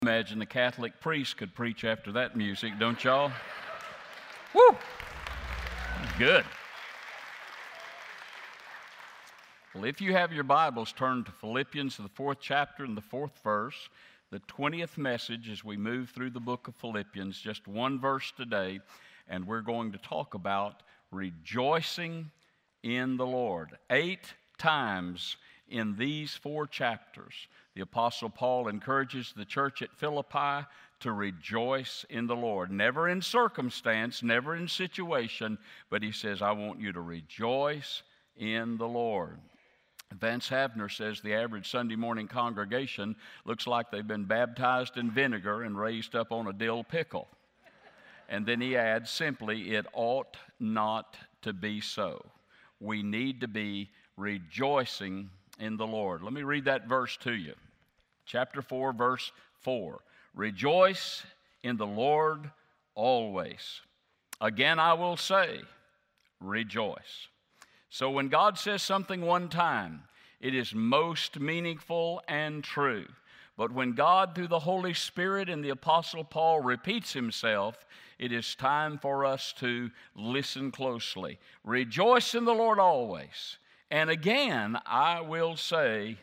Imagine the Catholic priest could preach after that music, don't y'all? Woo! Good. Well, if you have your Bibles, turn to Philippians, the 4th chapter and the 4th verse, the 20th message as we move through the book of Philippians, just one verse today, and we're going to talk about rejoicing in the Lord. 8 times in these 4 chapters, the Apostle Paul encourages the church at Philippi to rejoice in the Lord. Never in circumstance, never in situation, but he says, I want you to rejoice in the Lord. Vance Havner says the average Sunday morning congregation looks like they've been baptized in vinegar and raised up on a dill pickle. And then he adds simply, it ought not to be so. We need to be rejoicing in the Lord. Let me read that verse to you. Chapter 4, verse 4. Rejoice in the Lord always. Again, I will say, rejoice. So when God says something one time, it is most meaningful and true. But when God, through the Holy Spirit and the Apostle Paul, repeats himself, it is time for us to listen closely. Rejoice in the Lord always. And again, I will say,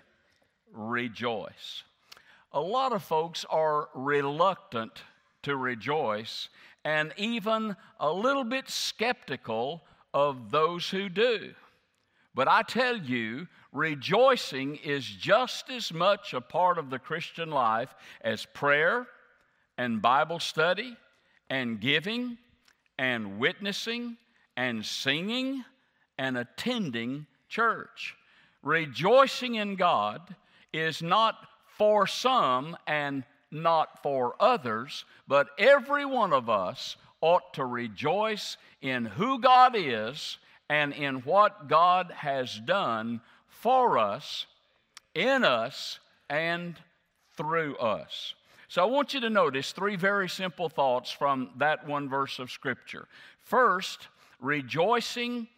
rejoice. A lot of folks are reluctant to rejoice and even a little bit skeptical of those who do. But I tell you, rejoicing is just as much a part of the Christian life as prayer and Bible study and giving and witnessing and singing and attending church. Rejoicing in God is not for some and not for others, but every one of us ought to rejoice in who God is and in what God has done for us, in us, and through us. So I want you to notice 3 very simple thoughts from that one verse of Scripture. First, rejoicing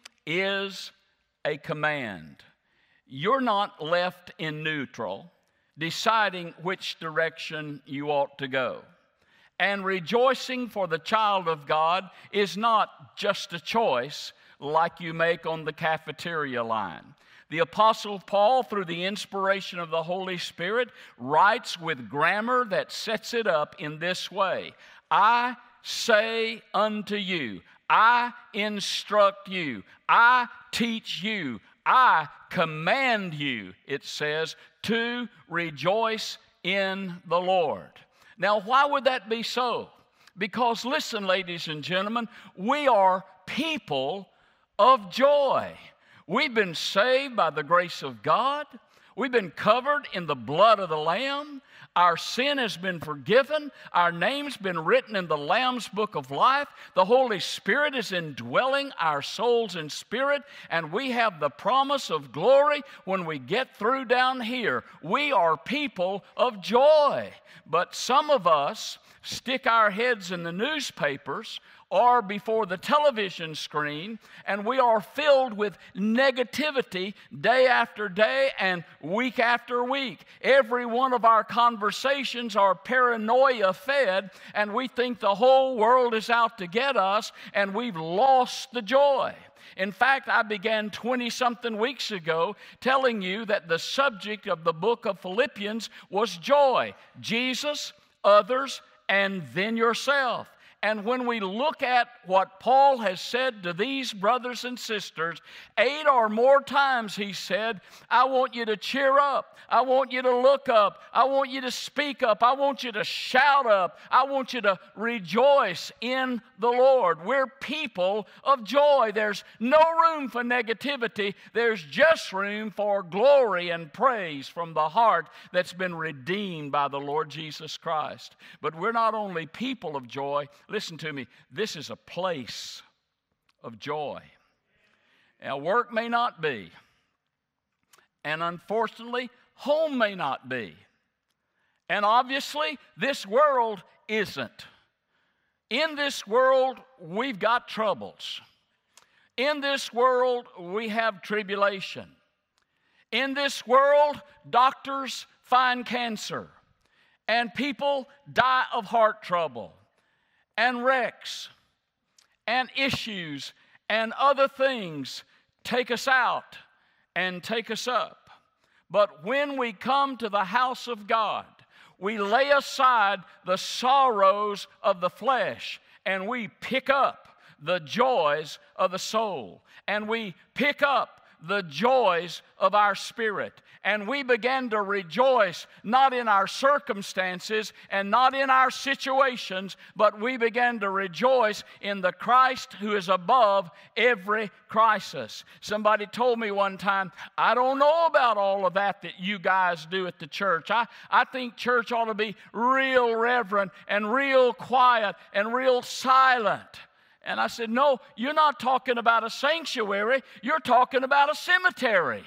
is a command. You're not left in neutral, deciding which direction you ought to go. And rejoicing for the child of God is not just a choice like you make on the cafeteria line. The Apostle Paul, through the inspiration of the Holy Spirit, writes with grammar that sets it up in this way. I say unto you, I instruct you, I teach you, I command you, it says, to rejoice in the Lord. Now, why would that be so? Because, listen, ladies and gentlemen, we are people of joy. We've been saved by the grace of God. We've been covered in the blood of the Lamb. Our sin has been forgiven. Our name's been written in the Lamb's book of life. The Holy Spirit is indwelling our souls and spirit, and we have the promise of glory when we get through down here. We are people of joy. But some of us stick our heads in the newspapers or before the television screen, and we are filled with negativity day after day and week after week. Every one of our conversations are paranoia-fed, and we think the whole world is out to get us, and we've lost the joy. In fact, I began 20-something weeks ago telling you that the subject of the book of Philippians was joy. Jesus, others, and then yourself. And when we look at what Paul has said to these brothers and sisters, 8 or more times he said, I want you to cheer up. I want you to look up. I want you to speak up. I want you to shout up. I want you to rejoice in the Lord. We're people of joy. There's no room for negativity. There's just room for glory and praise from the heart that's been redeemed by the Lord Jesus Christ. But we're not only people of joy. Listen to me, this is a place of joy. Now, work may not be, and unfortunately, home may not be, and obviously, this world isn't. In this world, we've got troubles. In this world, we have tribulation. In this world, doctors find cancer. and people die of heart trouble and wrecks and issues and other things take us out and take us up. But when we come to the house of God, we lay aside the sorrows of the flesh and we pick up the joys of the soul, and we pick up the joys of our spirit. And we began to rejoice not in our circumstances and not in our situations, but we began to rejoice in the Christ who is above every crisis. Somebody told me one time, I don't know about all of that you guys do at the church. I think church ought to be real reverent and real quiet and real silent. And I said, no, you're not talking about a sanctuary. You're talking about a cemetery.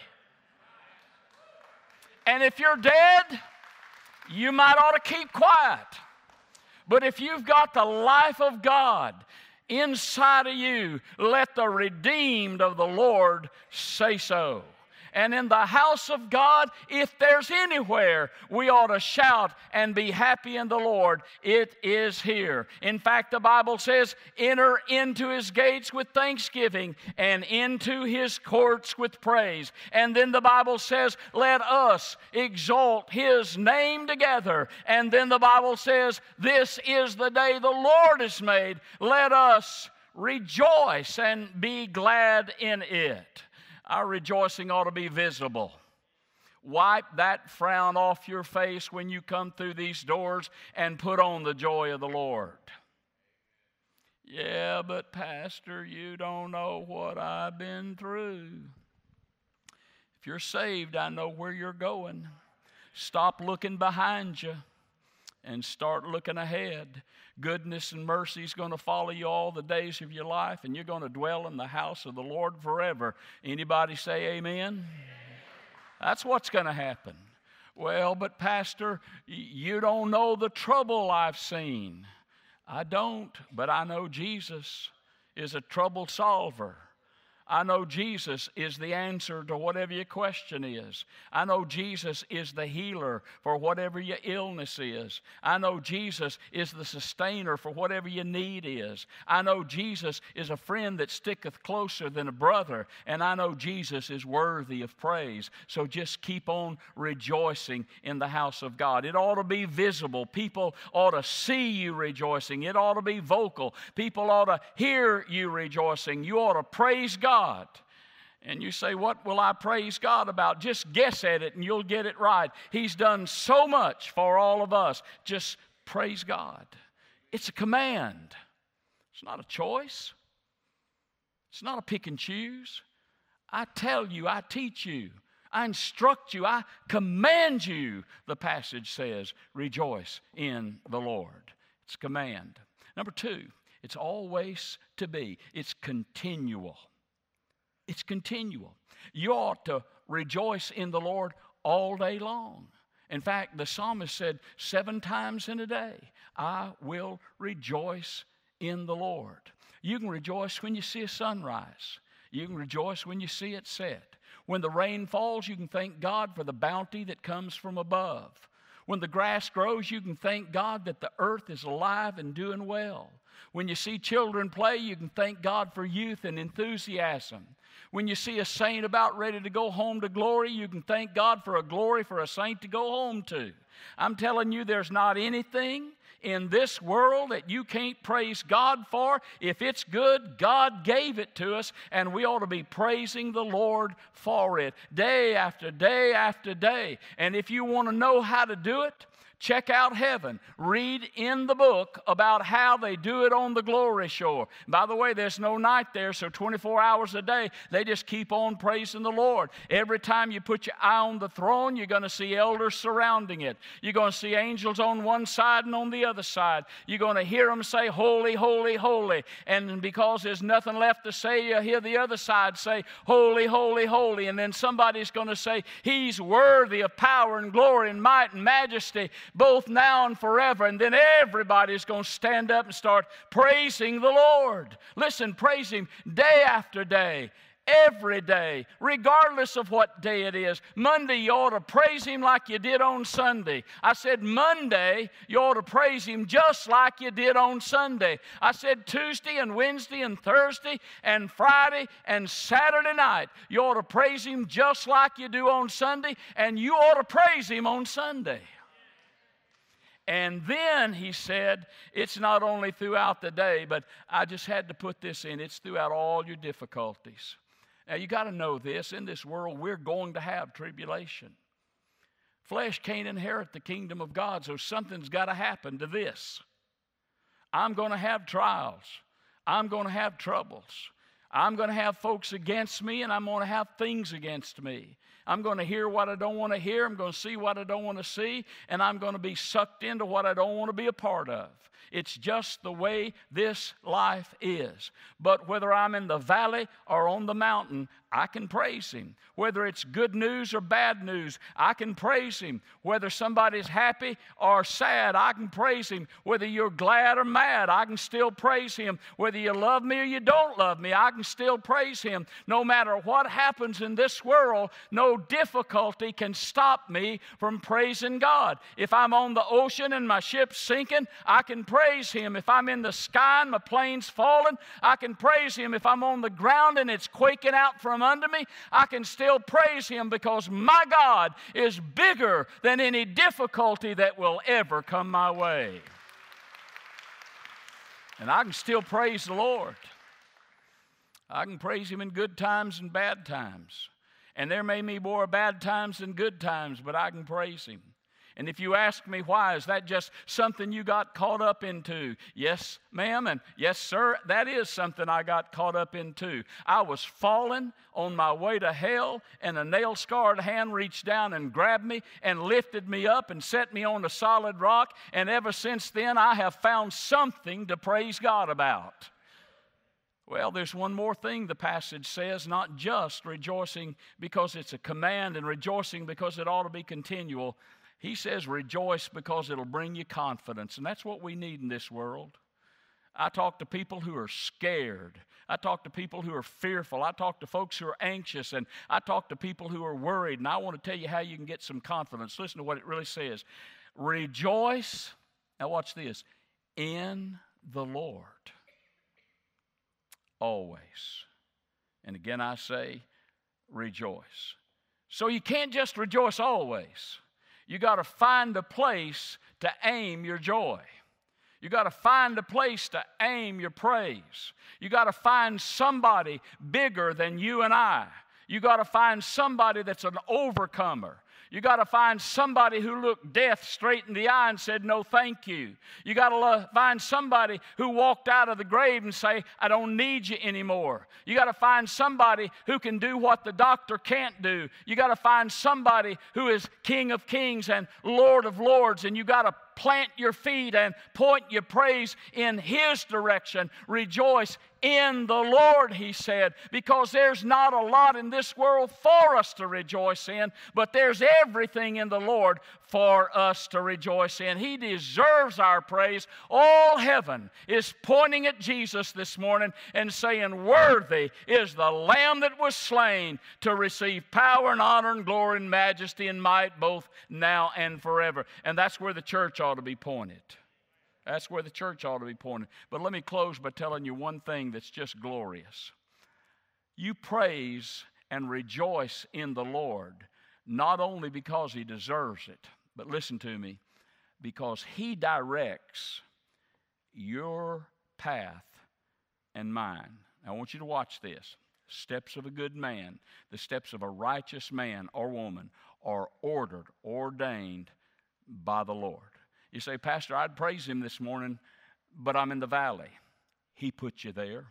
And if you're dead, you might ought to keep quiet. But if you've got the life of God inside of you, let the redeemed of the Lord say so. And in the house of God, if there's anywhere we ought to shout and be happy in the Lord, it is here. In fact, the Bible says, enter into His gates with thanksgiving and into His courts with praise. And then the Bible says, let us exalt His name together. And then the Bible says, this is the day the Lord has made. Let us rejoice and be glad in it. Our rejoicing ought to be visible. Wipe that frown off your face when you come through these doors and put on the joy of the Lord. Yeah, but Pastor, you don't know what I've been through. If you're saved, I know where you're going. Stop looking behind you and start looking ahead. Goodness and mercy is going to follow you all the days of your life, and you're going to dwell in the house of the Lord forever. Anybody say amen? That's what's going to happen. Well, but Pastor, you don't know the trouble I've seen. I don't, but I know Jesus is a trouble solver. I know Jesus is the answer to whatever your question is. I know Jesus is the healer for whatever your illness is. I know Jesus is the sustainer for whatever your need is. I know Jesus is a friend that sticketh closer than a brother. And I know Jesus is worthy of praise. So just keep on rejoicing in the house of God. It ought to be visible. People ought to see you rejoicing. It ought to be vocal. People ought to hear you rejoicing. You ought to praise God. And you say, what will I praise God about? Just guess at it and you'll get it right. He's done so much for all of us. Just praise God. It's a command. It's not a choice. It's not a pick and choose. I tell you, I teach you, I instruct you, I command you, the passage says, rejoice in the Lord. It's a command. Number two, it's always to be. It's continual. It's continual. You ought to rejoice in the Lord all day long. In fact, the psalmist said 7 times in a day, I will rejoice in the Lord. You can rejoice when you see a sunrise. You can rejoice when you see it set. When the rain falls, you can thank God for the bounty that comes from above. When the grass grows, you can thank God that the earth is alive and doing well. When you see children play, you can thank God for youth and enthusiasm. When you see a saint about ready to go home to glory, you can thank God for a glory for a saint to go home to. I'm telling you, there's not anything in this world that you can't praise God for. If it's good, God gave it to us, and we ought to be praising the Lord for it day after day after day. And if you want to know how to do it, check out heaven. Read in the book about how they do it on the glory shore. By the way, there's no night there, so 24 hours a day, they just keep on praising the Lord. Every time you put your eye on the throne, you're going to see elders surrounding it. You're going to see angels on one side and on the other side. You're going to hear them say, holy, holy, holy. And because there's nothing left to say, you hear the other side say, holy, holy, holy. And then somebody's going to say, He's worthy of power and glory and might and majesty, both now and forever. And then everybody's going to stand up and start praising the Lord. Listen, praise Him day after day, every day, regardless of what day it is. Monday, you ought to praise Him like you did on Sunday. I said Monday, you ought to praise Him just like you did on Sunday. I said Tuesday and Wednesday and Thursday and Friday and Saturday night, you ought to praise Him just like you do on Sunday, and you ought to praise Him on Sunday. And then he said, it's not only throughout the day, but I just had to put this in, it's throughout all your difficulties. Now you got to know this, in this world we're going to have tribulation. Flesh can't inherit the kingdom of God, so something's got to happen to this. I'm going to have trials. I'm going to have troubles. I'm going to have folks against me, and I'm going to have things against me. I'm going to hear what I don't want to hear. I'm going to see what I don't want to see. And I'm going to be sucked into what I don't want to be a part of. It's just the way this life is. But whether I'm in the valley or on the mountain, I can praise Him. Whether it's good news or bad news, I can praise Him. Whether somebody's happy or sad, I can praise Him. Whether you're glad or mad, I can still praise Him. Whether you love me or you don't love me, I can still praise Him. No matter what happens in this world, no difficulty can stop me from praising God. If I'm on the ocean and my ship's sinking, I can praise Him. If I'm in the sky and my plane's falling, I can praise Him. If I'm on the ground and it's quaking out from under me, I can still praise Him, because my God is bigger than any difficulty that will ever come my way. And I can still praise the Lord. I can praise Him in good times and bad times. And there may be more bad times than good times, but I can praise Him. And if you ask me why, is that just something you got caught up into? Yes, ma'am, and yes, sir, that is something I got caught up into. I was falling on my way to hell, and a nail-scarred hand reached down and grabbed me and lifted me up and set me on a solid rock, and ever since then I have found something to praise God about. Well, there's one more thing the passage says, not just rejoicing because it's a command and rejoicing because it ought to be continual. He says rejoice because it'll bring you confidence, and that's what we need in this world. I talk to people who are scared. I talk to people who are fearful. I talk to folks who are anxious, and I talk to people who are worried, and I want to tell you how you can get some confidence. Listen to what it really says. Rejoice, now watch this, in the Lord always. And again I say, rejoice. So you can't just rejoice always. You got to find a place to aim your joy. You got to find a place to aim your praise. You got to find somebody bigger than you and I. You got to find somebody that's an overcomer. You got to find somebody who looked death straight in the eye and said, no, thank you. You got to find somebody who walked out of the grave and say, I don't need you anymore. You got to find somebody who can do what the doctor can't do. You got to find somebody who is King of Kings and Lord of Lords, and you got to plant your feet and point your praise in His direction. Rejoice in the Lord, he said, because there's not a lot in this world for us to rejoice in, but there's everything in the Lord for us to rejoice in. He deserves our praise. All heaven is pointing at Jesus this morning and saying, worthy is the Lamb that was slain to receive power and honor and glory and majesty and might both now and forever. And that's where the church ought to be pointed. That's where the church ought to be pointed. But let me close by telling you one thing that's just glorious. You praise and rejoice in the Lord, not only because He deserves it, but listen to me, because He directs your path and mine. Now, I want you to watch this. Steps of a good man, the steps of a righteous man or woman are ordered, ordained by the Lord. You say, Pastor, I'd praise Him this morning, but I'm in the valley. He put you there.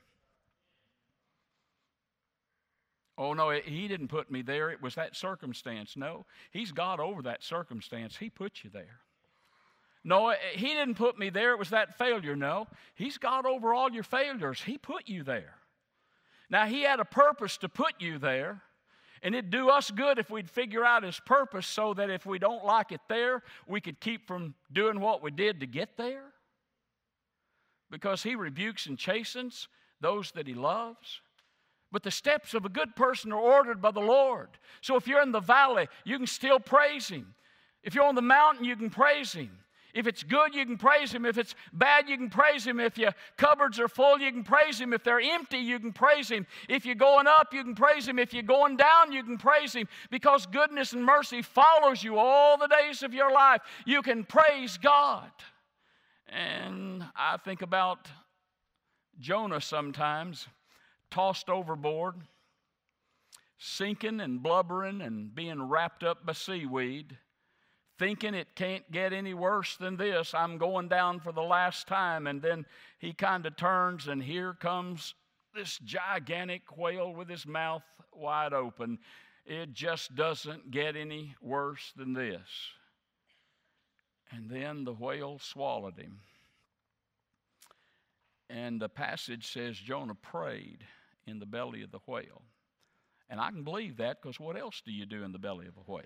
Oh, no, He didn't put me there. It was that circumstance. No, He's God over that circumstance. He put you there. No, He didn't put me there. It was that failure. No, He's God over all your failures. He put you there. Now, He had a purpose to put you there. And it'd do us good if we'd figure out His purpose so that if we don't like it there, we could keep from doing what we did to get there. Because He rebukes and chastens those that He loves. But the steps of a good person are ordered by the Lord. So if you're in the valley, you can still praise Him. If you're on the mountain, you can praise Him. If it's good, you can praise Him. If it's bad, you can praise Him. If your cupboards are full, you can praise Him. If they're empty, you can praise Him. If you're going up, you can praise Him. If you're going down, you can praise Him. Because goodness and mercy follows you all the days of your life. You can praise God. And I think about Jonah sometimes, tossed overboard, sinking and blubbering and being wrapped up by seaweed, thinking it can't get any worse than this. I'm going down for the last time. And then he kind of turns, and here comes this gigantic whale with his mouth wide open. It just doesn't get any worse than this. And then the whale swallowed him. And the passage says Jonah prayed in the belly of the whale. And I can believe that, because what else do you do in the belly of a whale?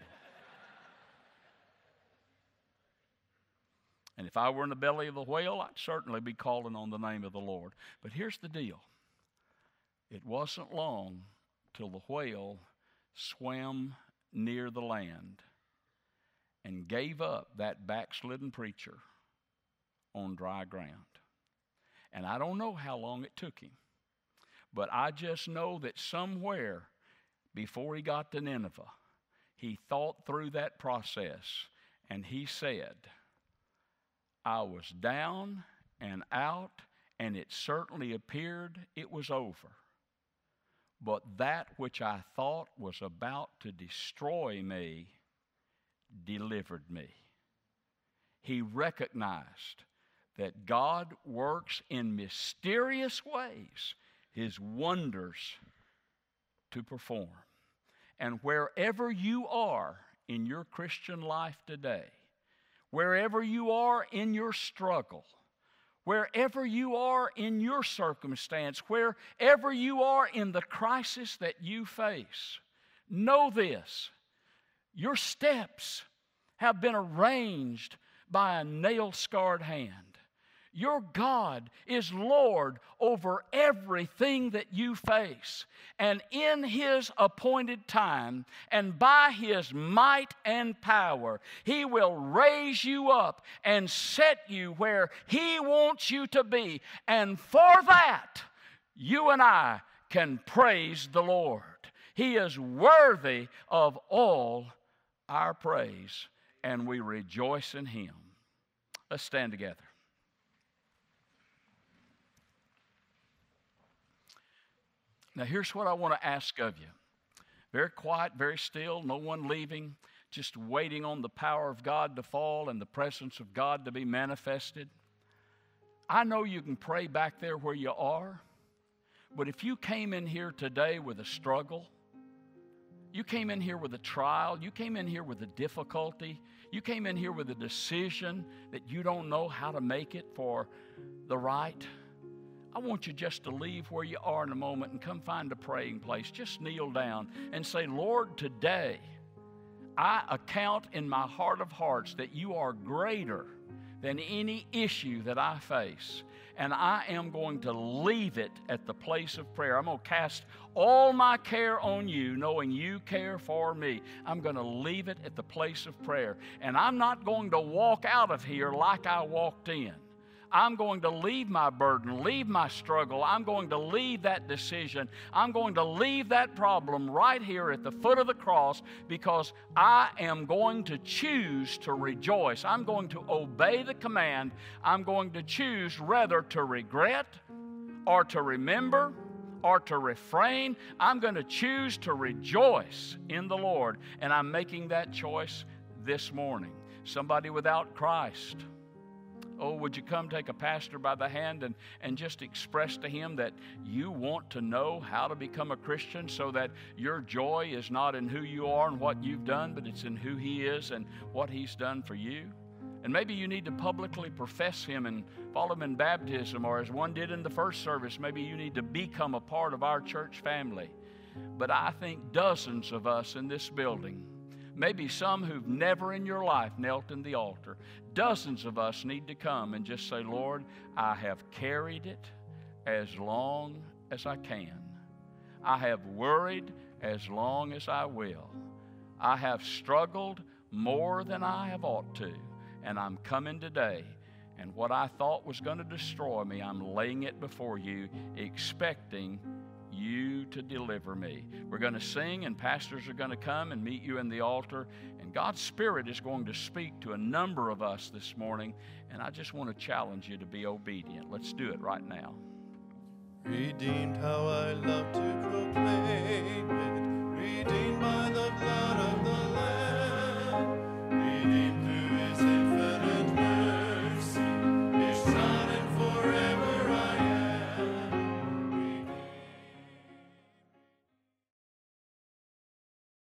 And if I were in the belly of the whale, I'd certainly be calling on the name of the Lord. But here's the deal. It wasn't long till the whale swam near the land and gave up that backslidden preacher on dry ground. And I don't know how long it took him, but I just know that somewhere before he got to Nineveh, he thought through that process, and he said, I was down and out, and it certainly appeared it was over. But that which I thought was about to destroy me delivered me. He recognized that God works in mysterious ways His wonders to perform. And wherever you are in your Christian life today, wherever you are in your struggle, wherever you are in your circumstance, wherever you are in the crisis that you face, know this: your steps have been arranged by a nail-scarred hand. Your God is Lord over everything that you face. And in His appointed time and by His might and power, He will raise you up and set you where He wants you to be. And for that, you and I can praise the Lord. He is worthy of all our praise, and we rejoice in Him. Let's stand together. Now, here's what I want to ask of you. Very quiet, very still, no one leaving, just waiting on the power of God to fall and the presence of God to be manifested. I know you can pray back there where you are, but if you came in here today with a struggle, you came in here with a trial, you came in here with a difficulty, you came in here with a decision that you don't know how to make it for the right, I want you just to leave where you are in a moment and come find a praying place. Just kneel down and say, Lord, today I account in my heart of hearts that you are greater than any issue that I face. And I am going to leave it at the place of prayer. I'm going to cast all my care on you, knowing you care for me. I'm going to leave it at the place of prayer. And I'm not going to walk out of here like I walked in. I'm going to leave my burden, leave my struggle. I'm going to leave that decision. I'm going to leave that problem right here at the foot of the cross, because I am going to choose to rejoice. I'm going to obey the command. I'm going to choose rather to regret or to remember or to refrain. I'm going to choose to rejoice in the Lord, and I'm making that choice this morning. Somebody without Christ, oh, would you come take a pastor by the hand and just express to him that you want to know how to become a Christian, so that your joy is not in who you are and what you've done, but it's in who He is and what He's done for you? And maybe you need to publicly profess Him and follow Him in baptism, or as one did in the first service, maybe you need to become a part of our church family. But I think dozens of us in this building, maybe some who've never in your life knelt in the altar, dozens of us need to come and just say, Lord, I have carried it as long as I can. I have worried as long as I will. I have struggled more than I have ought to, and I'm coming today. And what I thought was going to destroy me, I'm laying it before you, expecting you to deliver me. We're going to sing, and pastors are going to come and meet you in the altar, and God's Spirit is going to speak to a number of us this morning, and I just want to challenge you to be obedient. Let's do it right now. Redeemed, how I love